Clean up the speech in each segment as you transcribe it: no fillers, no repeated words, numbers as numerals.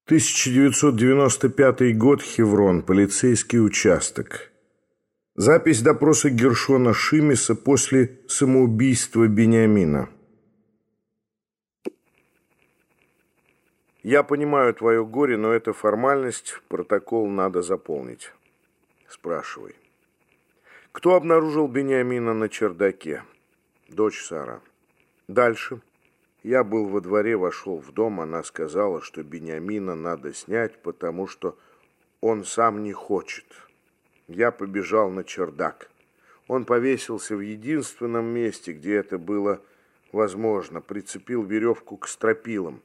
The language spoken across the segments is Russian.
1995 год, Хеврон, полицейский участок. Запись допроса Гершона Шимиса после самоубийства Бениамина. Я понимаю твое горе, но это формальность, протокол надо заполнить. Спрашивай. Кто обнаружил Бениамина на чердаке? Дочь Сара. Дальше. Я был во дворе, вошел в дом, она сказала, что Бениамина надо снять, потому что он сам не хочет. Я побежал на чердак. Он повесился в единственном месте, где это было возможно, прицепил веревку к стропилам.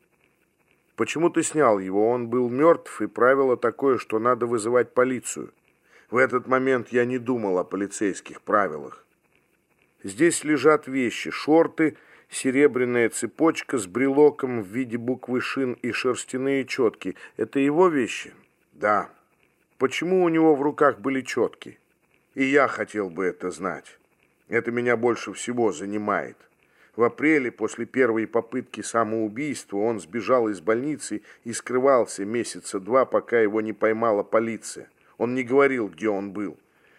Почему ты снял его? Он был мертв, и правило такое, что надо вызывать полицию. В этот момент я не думал о полицейских правилах. Здесь лежат вещи, шорты, серебряная цепочка с брелоком в виде буквы «Шин» и шерстяные четки. Это его вещи? Да. Почему у него в руках были четки? И я хотел бы это знать. Это меня больше всего занимает. В апреле, после первой попытки самоубийства, он сбежал из больницы и скрывался месяца два, пока его не поймала полиция. Он не говорил, где он был.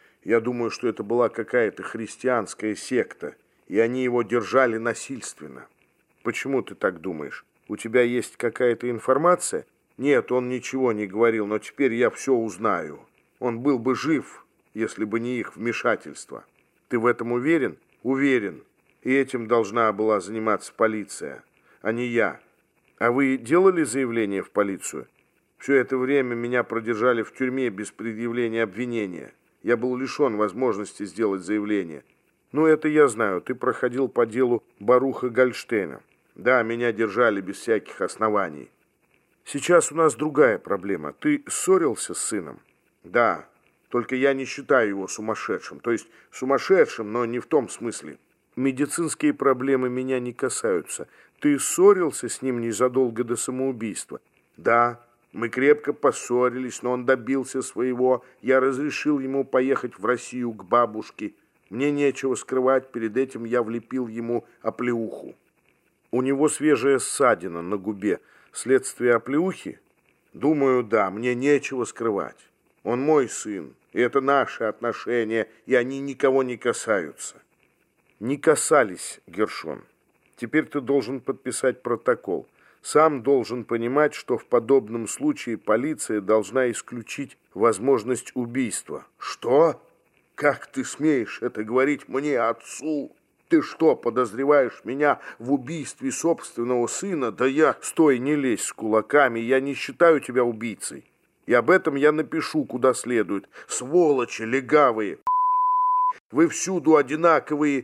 Я думаю, что это была какая-то христианская секта, и они его держали насильственно. Почему ты так думаешь? У тебя есть какая-то информация? Нет, он ничего не говорил, но теперь я все узнаю. Он был бы жив, если бы не их вмешательство. Ты в этом уверен? Уверен. И этим должна была заниматься полиция, а не я. А вы делали заявление в полицию? Все это время меня продержали в тюрьме без предъявления обвинения. Я был лишен возможности сделать заявление. Ну, это я знаю. Ты проходил по делу Баруха Гольштейна. Да, меня держали без всяких оснований. Сейчас у нас другая проблема. Ты ссорился с сыном? Да, только я не считаю его сумасшедшим. То есть сумасшедшим, но не в том смысле. Медицинские проблемы меня не касаются. Ты ссорился с ним незадолго до самоубийства? Да, мы крепко поссорились, но он добился своего. Я разрешил ему поехать в Россию к бабушке. Мне нечего скрывать, перед этим я влепил ему оплеуху. У него свежая ссадина на губе. Следствие оплеухи? Думаю, да, мне нечего скрывать. Он мой сын, и это наши отношения, и они никого не касаются. Не касались, Гершон. Теперь ты должен подписать протокол. Сам должен понимать, что в подобном случае полиция должна исключить возможность убийства. Что? Как ты смеешь это говорить мне, отцу? Ты что, подозреваешь меня в убийстве собственного сына? Да я... Стой, не лезь с кулаками, я не считаю тебя убийцей. И об этом я напишу куда следует. Сволочи легавые. Вы всюду одинаковые.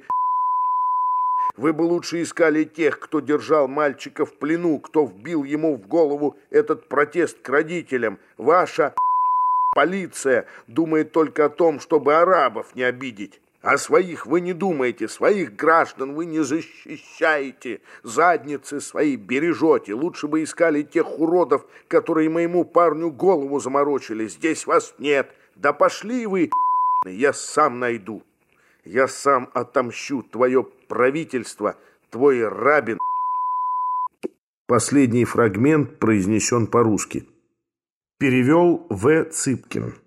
Вы бы лучше искали тех, кто держал мальчика в плену, кто вбил ему в голову этот протест к родителям. Ваша полиция думает только о том, чтобы арабов не обидеть. А своих вы не думаете, своих граждан вы не защищаете, задницы свои бережете. Лучше бы искали тех уродов, которые моему парню голову заморочили. Здесь вас нет. Да пошли вы, я сам найду. Я сам отомщу твое правительство, твой рабин. Последний фрагмент произнесен по-русски. Перевел В. Цыпкин.